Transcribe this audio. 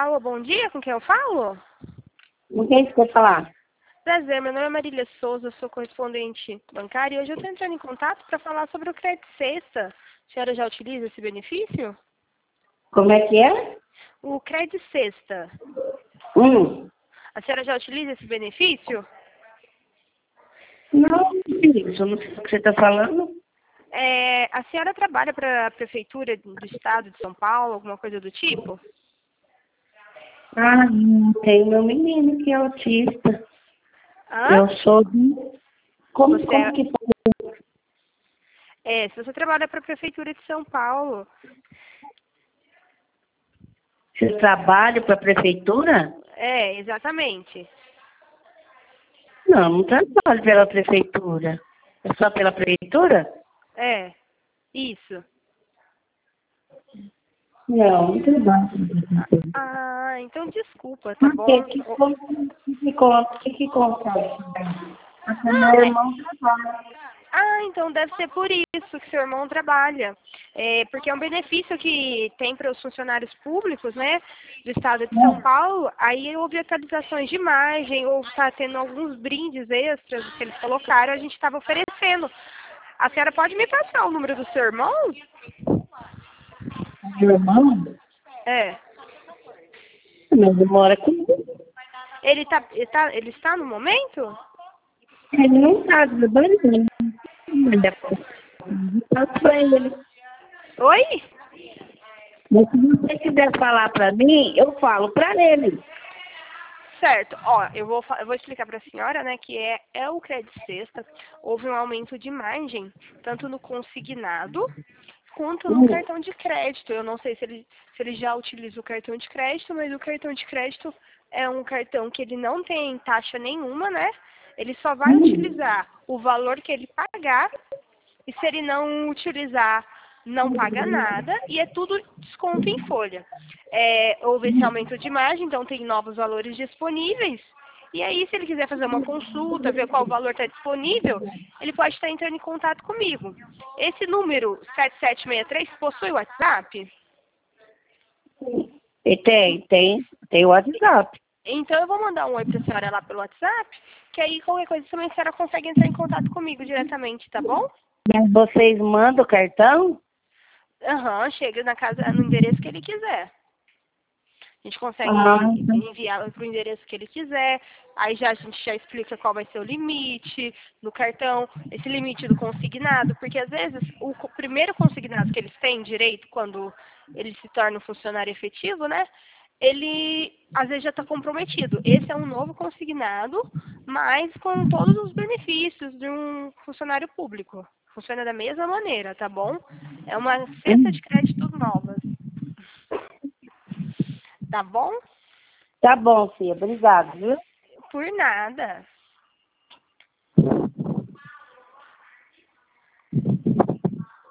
Alô, bom dia, com quem eu falo? Com quem você quer falar? Prazer, meu nome é Marília Souza, sou correspondente bancária e hoje eu estou entrando em contato para falar sobre o crédito sexta. A senhora já utiliza esse benefício? Como é que é? O crédito sexta. Hum. A senhora já utiliza esse benefício? Não, isso, não sei o que você está falando. A senhora trabalha para a prefeitura do estado de São Paulo, alguma coisa do tipo? Ah, tem meu menino que é autista. Hã? Eu sou... Como, Você como que faz? se você trabalha para a prefeitura de São Paulo, Você trabalha para a prefeitura? exatamente. Não, não trabalho pela prefeitura. É só pela prefeitura? Isso. Não, não trabalho pela prefeitura. Ah, então desculpa, tá bom? Que conta? Porque meu irmão trabalha. Então deve ser por isso que seu irmão trabalha. Porque é um benefício que tem para os funcionários públicos, né, do estado de São Paulo. Aí houve atualizações de imagem, ou está tendo alguns brindes extras que eles colocaram, a gente estava oferecendo. A senhora pode me passar o número do seu irmão? Meu irmão? É. Meu irmão mora comigo. Ele está no momento? Ele não está trabalhando. Mas depois eu passo para ele. Oi? Mas se você quiser falar para mim, eu falo para ele. Certo. Ó, eu vou explicar para a senhora, né, que é o crédito sexta. Houve um aumento de margem, tanto no consignado quanto no cartão de crédito. Eu não sei se ele já utiliza o cartão de crédito, mas o cartão de crédito é um cartão que ele não tem taxa nenhuma, né? Ele só vai utilizar o valor que ele pagar, e se ele não utilizar, não paga nada, e é tudo desconto em folha. Houve esse aumento de margem, então tem novos valores disponíveis. E aí, se ele quiser fazer uma consulta, ver qual valor está disponível, ele pode estar entrando em contato comigo. Esse número 7763 possui WhatsApp? E tem o WhatsApp. Então eu vou mandar um oi para a senhora lá pelo WhatsApp, que aí qualquer coisa também a senhora consegue entrar em contato comigo diretamente, tá bom? Mas vocês mandam o cartão? Chega na casa, no endereço que ele quiser. A gente consegue Ah, enviar para o endereço que ele quiser. Aí a gente já explica qual vai ser o limite do cartão, esse limite do consignado, porque às vezes o primeiro consignado que eles têm direito quando ele se torna um funcionário efetivo, né? Ele às vezes já está comprometido. Esse é um novo consignado, mas com todos os benefícios de um funcionário público. Funciona da mesma maneira, tá bom? É uma cesta de créditos novas. Tá bom? tá bom, filha. Obrigada, viu? Por nada.